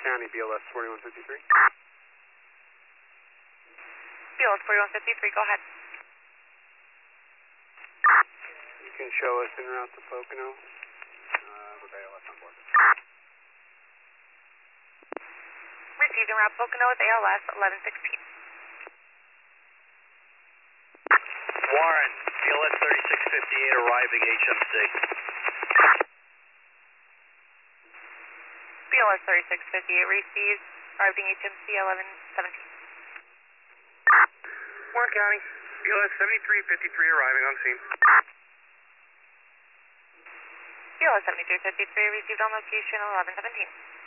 County, BLS 4153. BLS 4153, go ahead. You can show us en route to Pocono. With ALS on board. Received en route Pocono with ALS 1116. Warren, BLS 3658 arriving HMC. BLS 3658 received, arriving HMC 1117. Warren County, BLS 7353 arriving on scene. BLS 7353 received on location 1117.